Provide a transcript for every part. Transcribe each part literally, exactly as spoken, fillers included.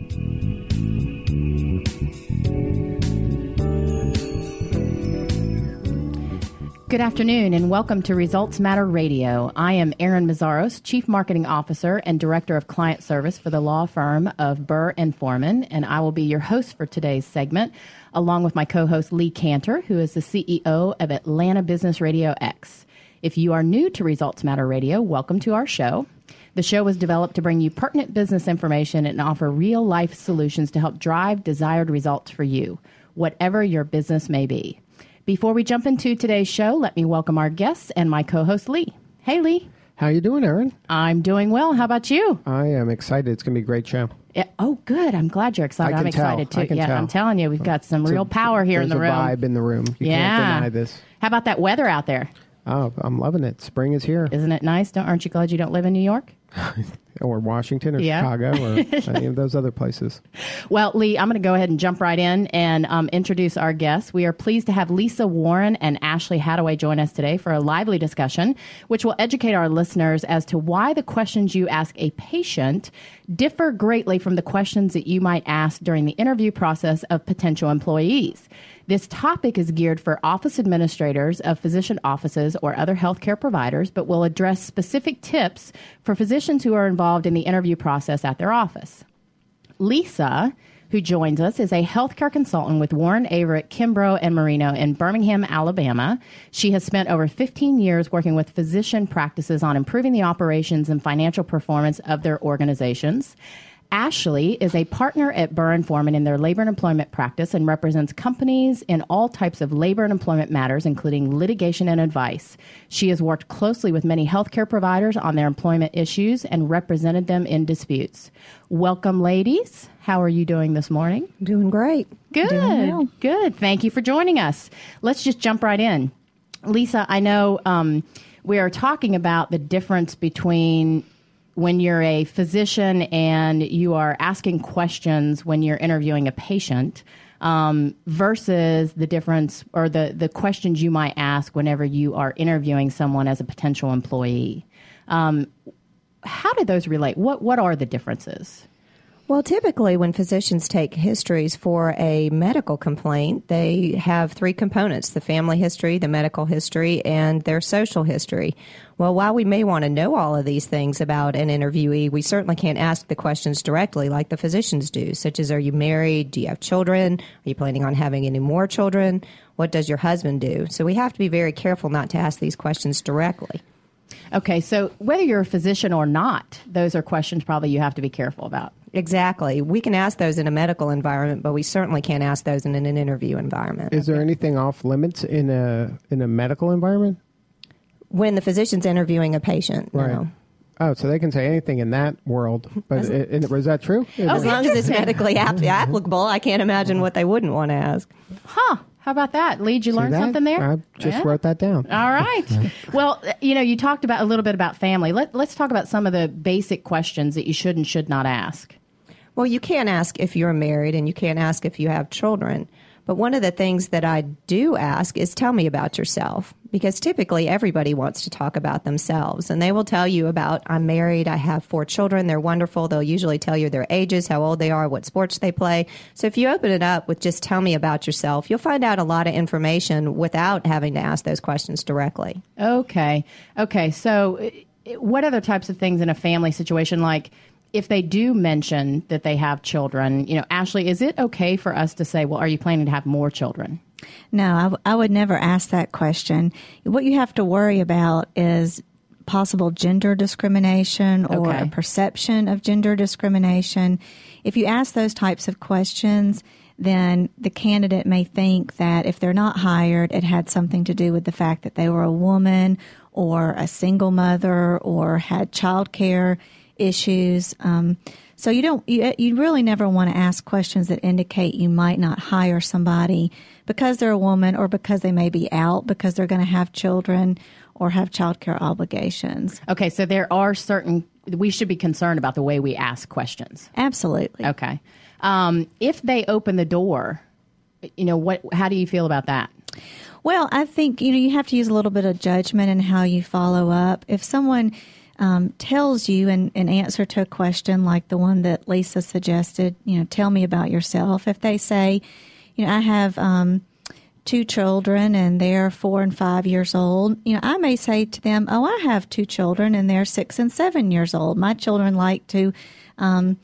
Good afternoon and welcome to Results Matter Radio. I am Erin Mazzaros, Chief Marketing Officer and Director of Client Service for the law firm of Burr and Foreman, and I will be your host for today's segment, along with my co-host Lee Cantor, who is the C E O of Atlanta Business Radio X. If you are new to Results Matter Radio, welcome to our show. The show was developed to bring you pertinent business information and offer real-life solutions to help drive desired results for you, whatever your business may be. Before we jump into today's show, let me welcome our guests and my co-host, Lee. Hey, Lee. How you doing, Erin? I'm doing well. How about you? I am excited. It's going to be a great show. Yeah, oh, good. I'm glad you're excited. I can I'm excited, tell. too. I can yeah, tell. I'm telling you, we've got some It's real a, power here in the room. There's a vibe in the room. You yeah. can't deny this. How about that weather out there? Oh, I'm loving it. Spring is here. Isn't it nice? Don't, aren't you glad you don't live in New York? Or Washington or Yeah. Chicago or any of those other places. Well, Lee, I'm going to go ahead and jump right in and um, introduce our guests. We are pleased to have Lisa Warren and Ashley Hadaway join us today for a lively discussion, which will educate our listeners as to why the questions you ask a patient differ greatly from the questions that you might ask during the interview process of potential employees. This topic is geared for office administrators of physician offices or other healthcare providers, but will address specific tips for physicians who are involved in the interview process at their office. Lisa, who joins us, is a healthcare consultant with Warren Averett, Kimbrough, and Marino in Birmingham, Alabama. She has spent over fifteen years working with physician practices on improving the operations and financial performance of their organizations. Ashley is a partner at Burr and Foreman in their labor and employment practice and represents companies in all types of labor and employment matters, including litigation and advice. She has worked closely with many healthcare providers on their employment issues and represented them in disputes. Welcome, ladies. How are you doing this morning? Doing great. Good. Doing well. Good. Thank you for joining us. Let's just jump right in. Lisa, I know um, we are talking about the difference between when you're a physician and you are asking questions when you're interviewing a patient um, versus the difference or the, the questions you might ask whenever you are interviewing someone as a potential employee. Um, how do those relate? What what are the differences? Well, typically when physicians take histories for a medical complaint, they have three components: the family history, the medical history, and their social history. Well, while we may want to know all of these things about an interviewee, we certainly can't ask the questions directly like the physicians do, such as, are you married? Do you have children? Are you planning on having any more children? What does your husband do? So we have to be very careful not to ask these questions directly. Okay, so whether you're a physician or not, those are questions probably you have to be careful about. Exactly. We can ask those in a medical environment, but we certainly can't ask those in an interview environment. Is there anything off limits in a in a medical environment? When the physician's interviewing a patient, Right. no. Oh, so they can say anything in that world. But As- it, it, was that true? As long as it's medically ap- applicable, I can't imagine what they wouldn't want to ask. Huh. How about that? Lee, did you See learn that? something there? I just Yeah. wrote that down. All right. Well, you know, you talked about a little bit about family. Let, let's talk about some of the basic questions that you should and should not ask. Well, you can't ask if you're married and you can't ask if you have children. But one of the things that I do ask is, tell me about yourself, because typically everybody wants to talk about themselves, and they will tell you about, I'm married, I have four children, they're wonderful. They'll usually tell you their ages, how old they are, what sports they play. So if you open it up with just tell me about yourself, you'll find out a lot of information without having to ask those questions directly. Okay. Okay. So uh, what other types of things in a family situation, like if they do mention that they have children, you know, Ashley, is it okay for us to say, well, are you planning to have more children? No, I, w- I would never ask that question. What you have to worry about is possible gender discrimination or Okay. a perception of gender discrimination. If you ask those types of questions, then the candidate may think that if they're not hired, it had something to do with the fact that they were a woman or a single mother or had child care issues. Um, so you don't, you, you really never want to ask questions that indicate you might not hire somebody because they're a woman or because they may be out because they're going to have children or have child care obligations. Okay. So there are certain, we should be concerned about the way we ask questions. Absolutely. Okay. Um, if they open the door, you know, what, how do you feel about that? Well, I think, you know, you have to use a little bit of judgment in how you follow up. If someone um, tells you in, in answer to a question like the one that Lisa suggested, you know, tell me about yourself. If they say, you know, I have um, two children and they're four and five years old, you know, I may say to them, oh, I have two children and they're six and seven years old. My children like to um,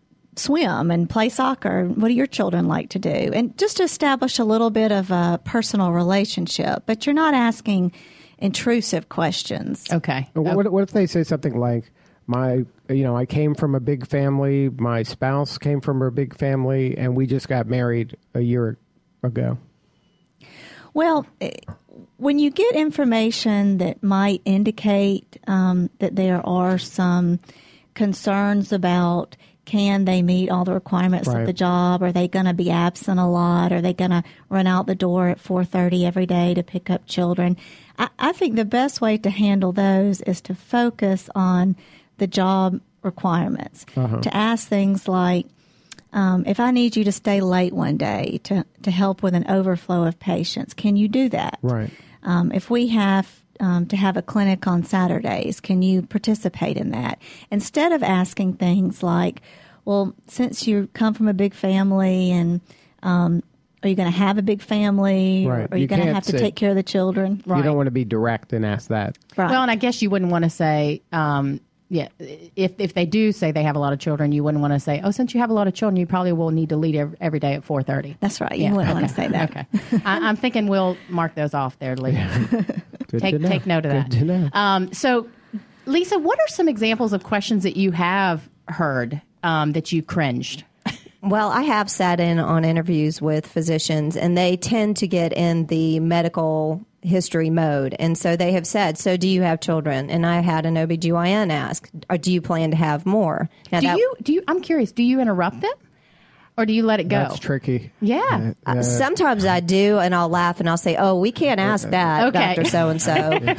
swim and play soccer. What do your children like to do? And just to establish a little bit of a personal relationship, but you're not asking intrusive questions. Okay. What, what if they say something like, my, you know, I came from a big family, my spouse came from a big family, and we just got married a year ago? Well, when you get information that might indicate um, that there are some concerns about can they meet all the requirements right. of the job? Are they going to be absent a lot? Are they going to run out the door at four thirty every day to pick up children? I, I think the best way to handle those is to focus on the job requirements, uh-huh. to ask things like, um, if I need you to stay late one day to, to help with an overflow of patients, can you do that? Right. Um, if we have Um, to have a clinic on Saturdays, can you participate in that? Instead of asking things like, well, since you come from a big family and um, are you going to have a big family? Right. Or are you, you going to have to say, take care of the children? Right. You don't want to be direct and ask that. Right. Well, and I guess you wouldn't want to say, um, yeah, if if they do say they have a lot of children, you wouldn't want to say, oh, since you have a lot of children, you probably will need to lead every, every day at four thirty. That's right. You yeah. wouldn't okay. want to say that. Okay. I, I'm thinking we'll mark those off there, Lee. Good take take note of Good that. To know. Um, so, Lisa, what are some examples of questions that you have heard um, that you cringed? Well, I have sat in on interviews with physicians, and they tend to get in the medical history mode. And so they have said, so do you have children? And I had an O B G Y N ask, or do you plan to have more? Now do that, you, do you, I'm curious, do you interrupt them? Or do you let it go? That's tricky. Yeah. Uh, uh, sometimes I do, and I'll laugh and I'll say, "Oh, we can't ask that, okay. Doctor So and So."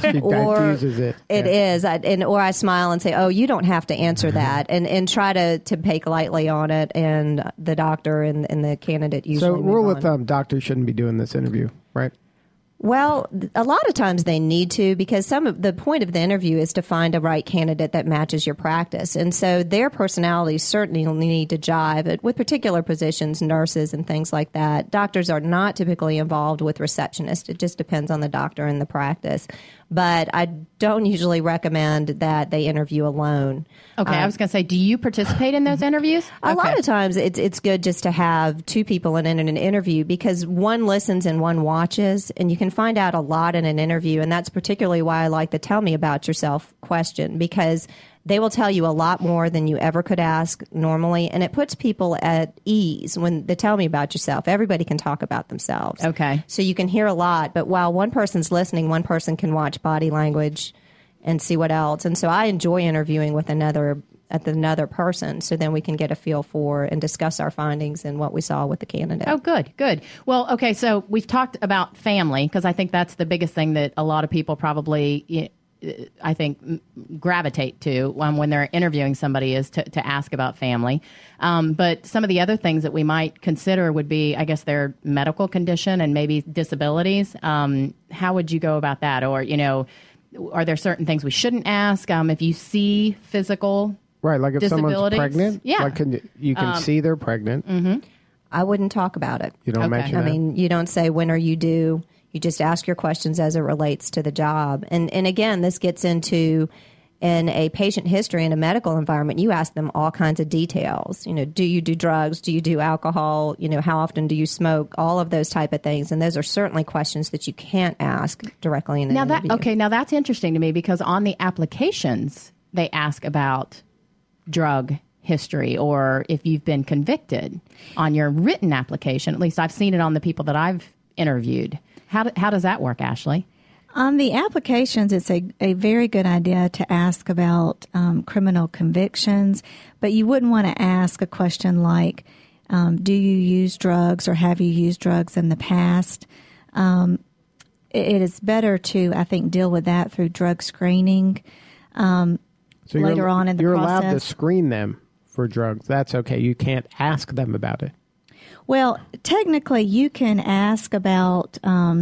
Or it, it yeah. is, I, and or I smile and say, "Oh, you don't have to answer that," and and try to, to take lightly on it. And the doctor and, and the candidate usually. So rule move of on. thumb: doctors shouldn't be doing this interview, right? Well, a lot of times they need to, because some of the point of the interview is to find a right candidate that matches your practice. And so their personalities certainly need to jive with particular positions, nurses and things like that. Doctors are not typically involved with receptionists. It just depends on the doctor and the practice. But I don't usually recommend that they interview alone. Okay, um, I was going to say, do you participate in those interviews? A okay. lot of times it's it's good just to have two people in, in an interview, because one listens and one watches, and you can find out a lot in an interview. And that's particularly why I like the tell me about yourself question, because they will tell you a lot more than you ever could ask normally, and it puts people at ease when they tell me about yourself. Everybody can talk about themselves. Okay. So you can hear a lot, but while one person's listening, one person can watch body language and see what else. And so I enjoy interviewing with another at another person, so then we can get a feel for and discuss our findings and what we saw with the candidate. Oh, good, good. Well, okay, so we've talked about family, because I think that's the biggest thing that a lot of people probably, I think, gravitate to um, when they're interviewing somebody, is to, to ask about family. Um, but some of the other things that we might consider would be, I guess, their medical condition and maybe disabilities. Um, how would you go about that? Or, you know, are there certain things we shouldn't ask? Um, if you see physical Right, like if someone's pregnant, yeah. like can you, you can um, see they're pregnant. Mm-hmm. I wouldn't talk about it. You don't okay. mention I that. mean, you don't say, when are you due? You just ask your questions as it relates to the job. And and again, this gets into, in a patient history in a medical environment, you ask them all kinds of details. You know, do you do drugs? Do you do alcohol? You know, how often do you smoke? All of those type of things. And those are certainly questions that you can't ask directly in an now interview. That, okay, now that's interesting to me, because on the applications, they ask about drug history, or if you've been convicted on your written application. At least I've seen it on the people that I've interviewed. How do, how does that work, Ashley? On the applications, it's a, a very good idea to ask about um, criminal convictions, but you wouldn't want to ask a question like, um, do you use drugs, or have you used drugs in the past? Um, it, it is better to, I think, deal with that through drug screening um, so later on in the you're process. You're allowed to screen them for drugs. That's okay. You can't ask them about it. Well, technically, you can ask about, um,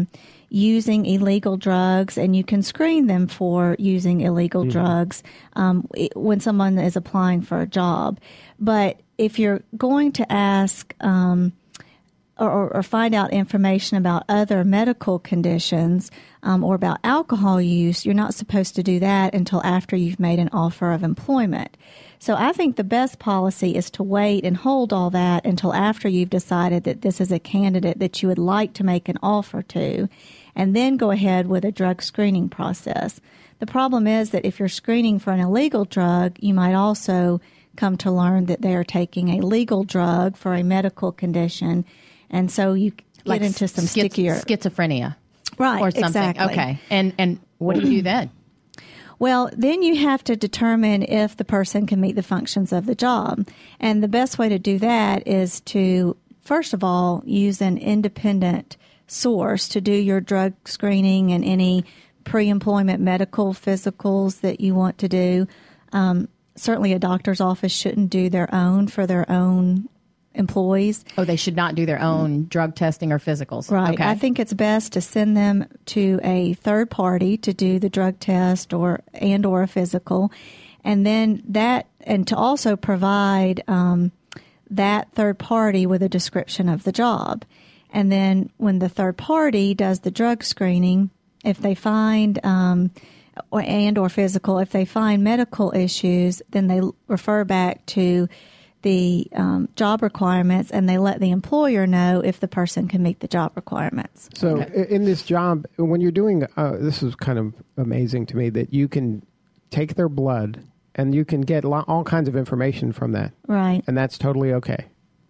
using illegal drugs, and you can screen them for using illegal mm-hmm. drugs um, when someone is applying for a job. But if you're going to ask um, or, or find out information about other medical conditions um, or about alcohol use, you're not supposed to do that until after you've made an offer of employment. So I think the best policy is to wait and hold all that until after you've decided that this is a candidate that you would like to make an offer to, and then go ahead with a drug screening process. The problem is that if you're screening for an illegal drug, you might also come to learn that they are taking a legal drug for a medical condition, and so you get like into some schiz- stickier schizophrenia, right? Or something. Exactly. Okay, and and what do you do then? Well, then you have to determine if the person can meet the functions of the job. And the best way to do that is to, first of all, use an independent source to do your drug screening and any pre-employment medical physicals that you want to do. Um, certainly a doctor's office shouldn't do their own for their own employees. Oh, they should not do their own drug testing or physicals. Right. Okay. I think it's best to send them to a third party to do the drug test or and or a physical, and then that and to also provide um, that third party with a description of the job. And then when the third party does the drug screening, if they find um, or and or physical, if they find medical issues, then they refer back to the um, job requirements, and they let the employer know if the person can meet the job requirements. So okay. in this job, when you're doing, uh, this is kind of amazing to me that you can take their blood and you can get lo- all kinds of information from that. Right. And that's totally okay.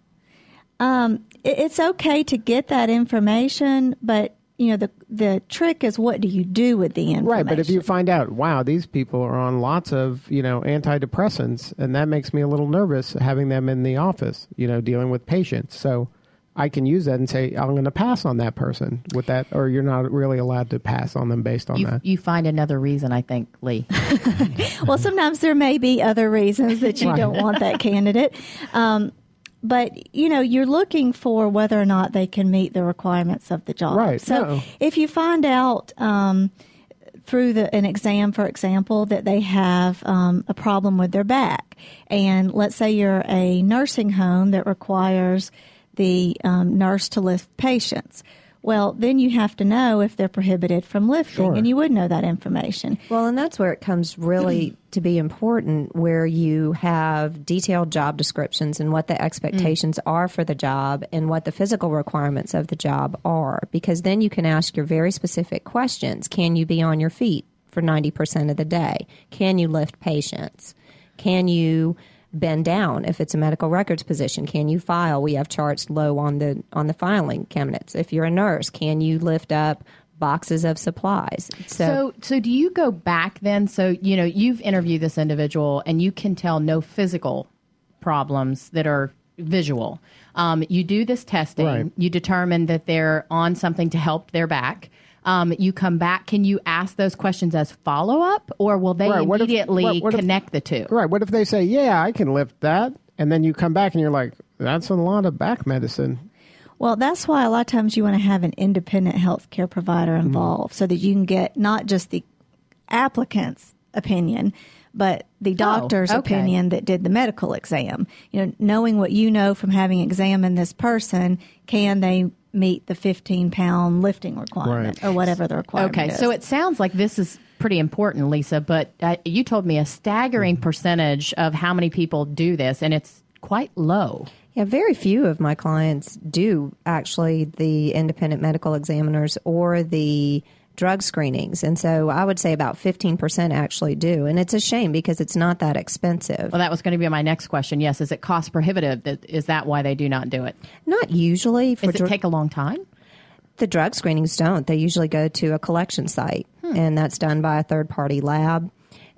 Um, it, it's okay to get that information, but you know, the the trick is what do you do with the information? Right, but if you find out, wow, these people are on lots of, you know, antidepressants, and that makes me a little nervous having them in the office, you know, dealing with patients. So I can use that and say, I'm going to pass on that person with that, or you're not really allowed to pass on them based on you, that. You find another reason, I think, Lee. Well, sometimes there may be other reasons that you Right. don't want that candidate. Um, But, you know, you're looking for whether or not they can meet the requirements of the job. Right. So No. if you find out um, through the, an exam, for example, that they have um, a problem with their back, and let's say you're a nursing home that requires the um, nurse to lift patients, well, then you have to know if they're prohibited from lifting, Sure. and you would know that information. Well, and that's where it comes really to be important, where you have detailed job descriptions and what the expectations mm. are for the job and what the physical requirements of the job are, because then you can ask your very specific questions. Can you be on your feet for ninety percent of the day? Can you lift patients? Can you bend down if it's a medical records position? Can you file? We have charts low on the on the filing cabinets. If you're a nurse, can you lift up boxes of supplies? So, so, so do you go back then? So, you know, you've interviewed this individual and you can tell no physical problems that are visual. Um, you do this testing. Right. You determine that they're on something to help their back. Um, you come back. Can you ask those questions as follow-up, or will they Right. What if- immediately what- what if- connect the two? Right. What if they say, yeah, I can lift that, and then you come back and you're like, that's a lot of back medicine. Well, that's why a lot of times you want to have an independent healthcare provider involved, mm-hmm. so that you can get not just the applicant's opinion, but the doctor's oh, okay. opinion that did the medical exam. You know, knowing what you know from having examined this person, can they meet the fifteen pound lifting requirement, right. or whatever the requirement Okay, is. so it sounds like this is pretty important, Lisa, but uh, you told me a staggering mm-hmm. percentage of how many people do this, and it's quite low. Yeah, very few of my clients do actually the independent medical examiners or the drug screenings. And so I would say about fifteen percent actually do. And it's a shame because it's not that expensive. Well, that was going to be my next question. Yes. Is it cost prohibitive? Is that why they do not do it? Not usually. For Does it dr- take a long time? The drug screenings don't. They usually go to a collection site, hmm. and that's done by a third-party lab.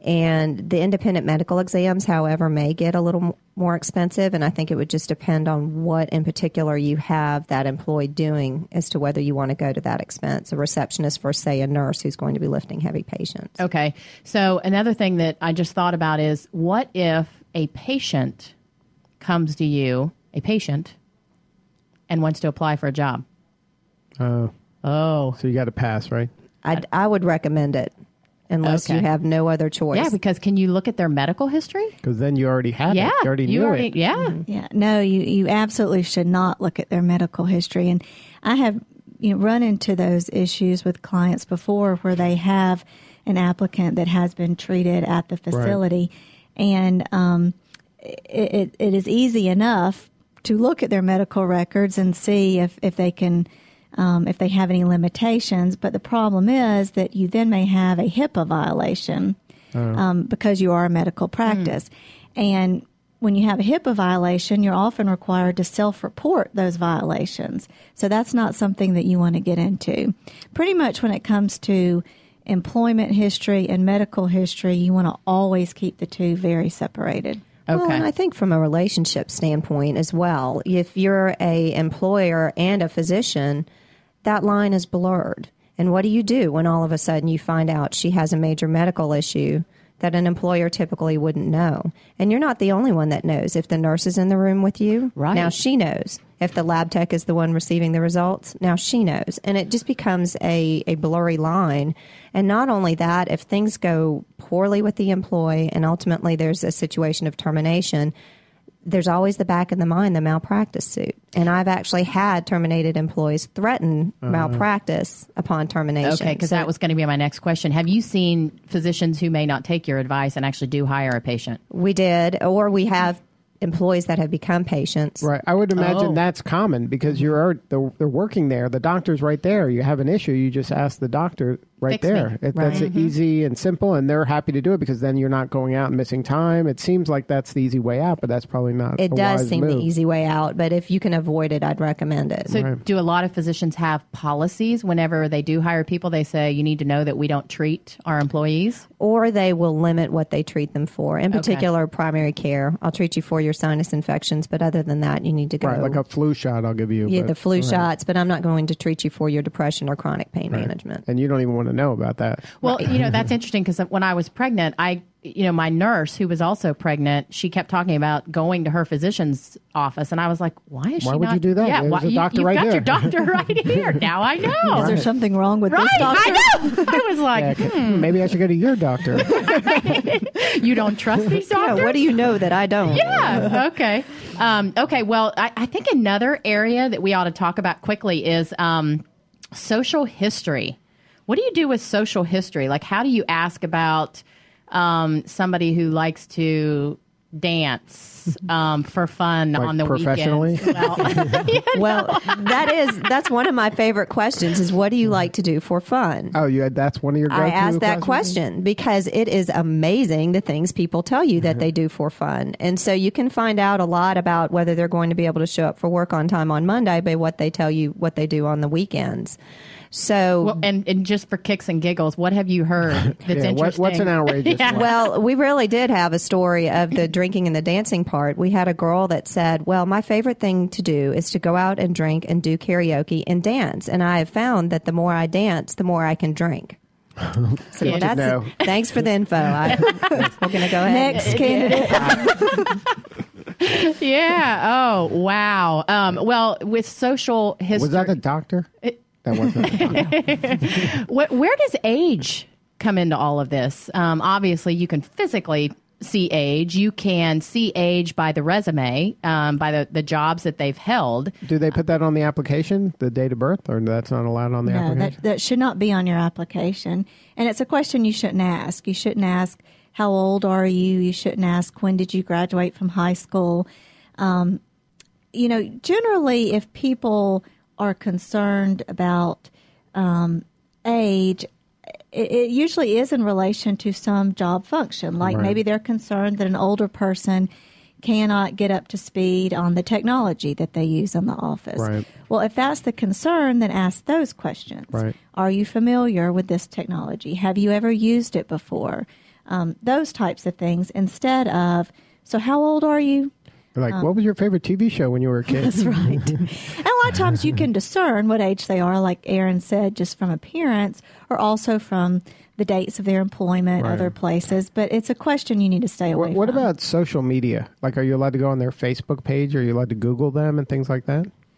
And the independent medical exams, however, may get a little more expensive, and I think it would just depend on what in particular you have that employee doing as to whether you want to go to that expense. A receptionist for, say, a nurse who's going to be lifting heavy patients. Okay. So another thing that I just thought about is, what if a patient comes to you, a patient, and wants to apply for a job? Oh. Oh. So you got to pass, right? I, I would recommend it unless Okay. you have no other choice. Yeah, because can you look at their medical history? Because then you already had Yeah. it. You already knew already, it. Yeah. Yeah, no, you, you absolutely should not look at their medical history. And I have you know, run into those issues with clients before where they have an applicant that has been treated at the facility. Right. And um, it, it, it is easy enough to look at their medical records and see if, if they can Um, if they have any limitations. But the problem is that you then may have a HIPAA violation um, because you are a medical practice. Mm. And when you have a HIPAA violation, you're often required to self-report those violations. So that's not something that you want to get into. Pretty much when it comes to employment history and medical history, you want to always keep the two very separated. Okay. Well, and I think from a relationship standpoint as well, if you're a employer and a physician, that line is blurred. And what do you do when all of a sudden you find out she has a major medical issue that an employer typically wouldn't know? And you're not the only one that knows. If the nurse is in the room with you, right. now she knows. If the lab tech is the one receiving the results, now she knows. And it just becomes a, a blurry line. And not only that, if things go poorly with the employee and ultimately there's a situation of termination, there's always the back of the mind, the malpractice suit. And I've actually had terminated employees threaten uh-huh. malpractice upon termination. Okay, because so, that was going to be my next question. Have you seen physicians who may not take your advice and actually do hire a patient? We did, or we have employees that have become patients. Right. I would imagine Oh. that's common because you're they're, they're working there. The doctor's right there. You have an issue, you just ask the doctor right Fix there. me. It, Right. That's Mhm. easy and simple, and they're happy to do it because then you're not going out and missing time. It seems like that's the easy way out, but that's probably not. It a does wise seem move. the easy way out, but if you can avoid it, I'd recommend it. So Right. do a lot of physicians have policies whenever they do hire people? They say, you need to know that we don't treat our employees? Or they will limit what they treat them for. In particular, primary care. I'll treat you for your sinus infections, but other than that, you need to go. Right, like a flu shot I'll give you. Yeah, but, the flu right. shots, but I'm not going to treat you for your depression or chronic pain Right. management. And you don't even want to know about that. Well, you know, that's interesting because when I was pregnant, I, you know, my nurse who was also pregnant, she kept talking about going to her physician's office. And I was like, why is she Why would not? you do that? Yeah, There's why, a doctor you, right you've got here. your doctor right here. Now I know. Is there something wrong with Right, this doctor? I know. I was like, Yeah, okay. hmm, Maybe I should go to your doctor. you don't trust these doctors? Yeah, what do you know that I don't? Yeah. Okay. Um, okay. Well, I, I think another area that we ought to talk about quickly is um, social history. What do you do with social history? Like, how do you ask about um, somebody who likes to dance um, for fun Like on the professionally? weekends? Well, you know. Well, that is that's one of my favorite questions is what do you like to do for fun? Oh, you had, that's one of your go-to I asked that questions? question because it is amazing the things people tell you that they do for fun. And so you can find out a lot about whether they're going to be able to show up for work on time on Monday by what they tell you what they do on the weekends. So, Well, and, and just for kicks and giggles, what have you heard that's Yeah, interesting? what, what's an outrageous Yeah. one? well, we really did have a story of the drinking and the dancing part. We had a girl that said, well, my favorite thing to do is to go out and drink and do karaoke and dance. And I have found that the more I dance, the more I can drink. So Good to that's know. it. Thanks for the info. I, we're going to go ahead. Next candidate. Yeah. Oh, wow. Um, well, with social history. Was that a doctor? That wasn't a doctor. Wh- Where does age come into all of this? Um, obviously, you can physically see age. You can see age by the resume, um, by the, the jobs that they've held. Do they put that on the application, the date of birth, or that's not allowed on the No, application? that, that should not be on your application. And it's a question you shouldn't ask. You shouldn't ask, how old are you? You shouldn't ask, when did you graduate from high school? Um, you know, generally, if people are concerned about um, age, it, it usually is in relation to some job function. Like Right. maybe they're concerned that an older person cannot get up to speed on the technology that they use in the office. Right. Well, if that's the concern, then ask those questions. Right. Are you familiar with this technology? Have you ever used it before? Um, those types of things instead of, so how old are you? Like, what was your favorite T V show when you were a kid? That's right. And a lot of times you can discern what age they are, like Aaron said, just from appearance or also from the dates of their employment, Right. other places. But it's a question you need to stay away What, what from. about social media? Like, are you allowed to go on their Facebook page? Are you allowed to Google them and things like that?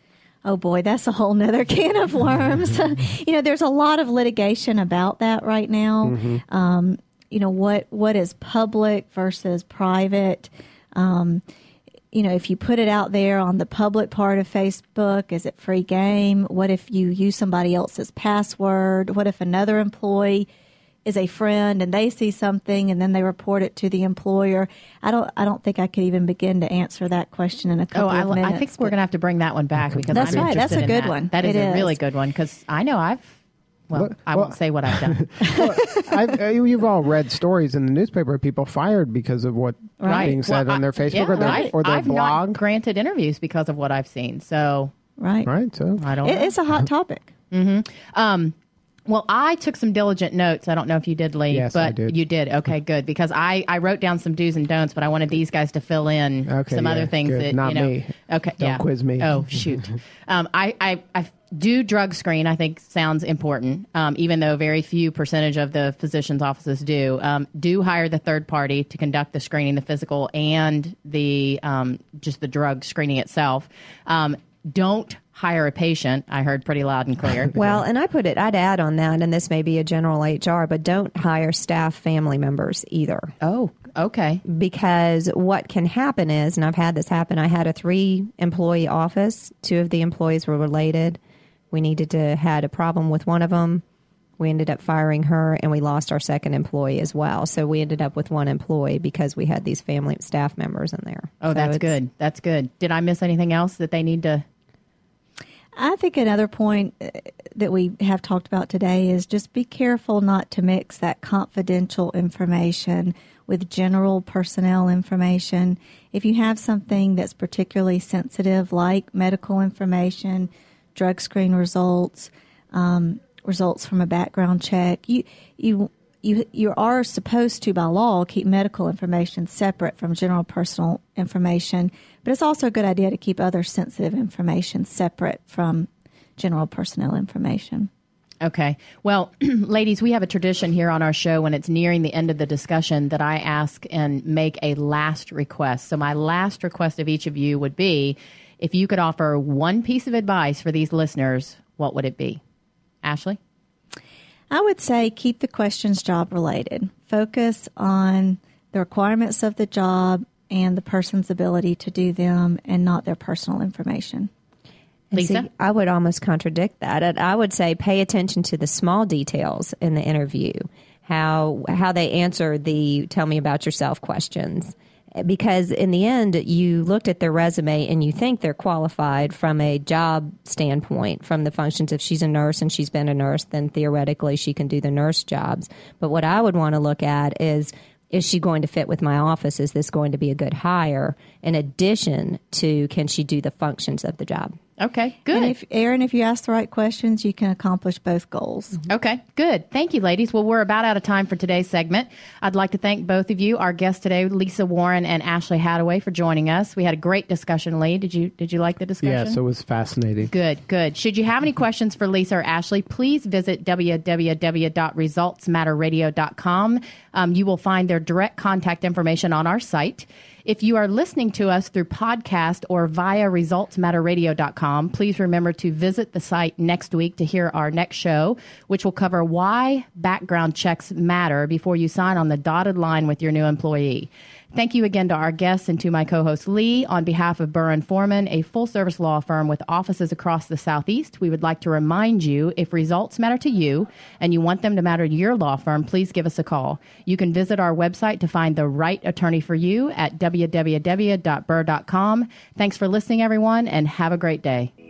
Oh boy, that's a whole nother can of worms. You know, there's a lot of litigation about that right now. Mm-hmm. Um, you know, what what is public versus private? Um, you know, if you put it out there on the public part of Facebook, is it free game? What if you use somebody else's password? What if another employee is a friend and they see something and then they report it to the employer? I don't I don't think I could even begin to answer that question in a couple oh, of I, minutes. I think we're going to have to bring that one back because that's I'm right. That's a interested in good that. one. That is it a is. really good one because I know I've, well, Well, I well, won't say what I've done. well, I've, uh, you've all read stories in the newspaper of people fired because of what Right. being said Well, on their I- Facebook yeah, or their, right. or their I've blog. not granted interviews because of what I've seen. So, Right. Right. So I don't It, know. it's a hot topic. Um, well, I took some diligent notes. I don't know if you did, Lee, Yes, but I did. you did. Okay, good. Because I, I wrote down some do's and don'ts, but I wanted these guys to fill in Okay, some yeah, other things good. that, Not you know. me. Okay, Don't yeah. quiz me. Oh, shoot. um, I, I, I do drug screen, I think sounds important, um, even though very few percentage of the physician's offices do. Um, do hire the third party to conduct the screening, the physical, and the um, just the drug screening itself. Um, don't hire a patient. I heard pretty loud and clear. Well, and I put it, I'd add on that, and this may be a general H R, but don't hire staff family members either. Oh, okay. Because what can happen is, and I've had this happen, I had a three employee office. Two of the employees were related. We needed to, had a problem with one of them. We ended up firing her, and we lost our second employee as well. So we ended up with one employee because we had these family staff members in there. Oh, So that's it's- good. That's good. Did I miss anything else that they need to? I think another point uh, that we have talked about today is just be careful not to mix that confidential information with general personnel information. If you have something that's particularly sensitive, like medical information, drug screen results, um, results from a background check, you you you you are supposed to, by law, keep medical information separate from general personal information. But it's also a good idea to keep other sensitive information separate from general personnel information. Okay. Well, ladies, we have a tradition here on our show when it's nearing the end of the discussion that I ask and make a last request. So my last request of each of you would be, if you could offer one piece of advice for these listeners, what would it be? Ashley? I would say keep the questions job related. Focus on the requirements of the job and the person's ability to do them and not their personal information. And Lisa? see, I would almost contradict that. And I would say pay attention to the small details in the interview, how how they answer the tell me about yourself questions. Because in the end, you looked at their resume and you think they're qualified from a job standpoint, from the functions. If she's a nurse and she's been a nurse, then theoretically she can do the nurse jobs. But what I would want to look at is, is she going to fit with my office? Is this going to be a good hire? In addition to, can she do the functions of the job? Okay, good. And if, Erin, if you ask the right questions, you can accomplish both goals. Okay, good. Thank you, ladies. Well, we're about out of time for today's segment. I'd like to thank both of you, our guests today, Lisa Warren and Ashley Hadaway, for joining us. We had a great discussion, Lee. Did you did you like the discussion? yes, it was fascinating. Good, good. Should you have any questions for Lisa or Ashley, please visit w w w dot results matter radio dot com. Um, you will find their direct contact information on our site. If you are listening to us through podcast or via results matter radio dot com, please remember to visit the site next week to hear our next show, which will cover why background checks matter before you sign on the dotted line with your new employee. Thank you again to our guests and to my co-host Lee. On behalf of Burr and Foreman, a full-service law firm with offices across the Southeast, we would like to remind you, if results matter to you and you want them to matter to your law firm, please give us a call. You can visit our website to find the right attorney for you at w w w dot burr dot com. Thanks for listening, everyone, and have a great day.